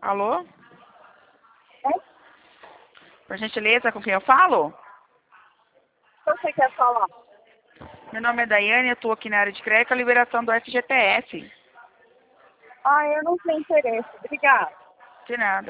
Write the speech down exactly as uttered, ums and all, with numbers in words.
Alô? É? Por gentileza, com quem eu falo? O que você quer falar? Meu nome é Daiane, eu estou aqui na área de crédito, a liberação do F G T S. Ah, eu não tenho interesse. Obrigada. De nada.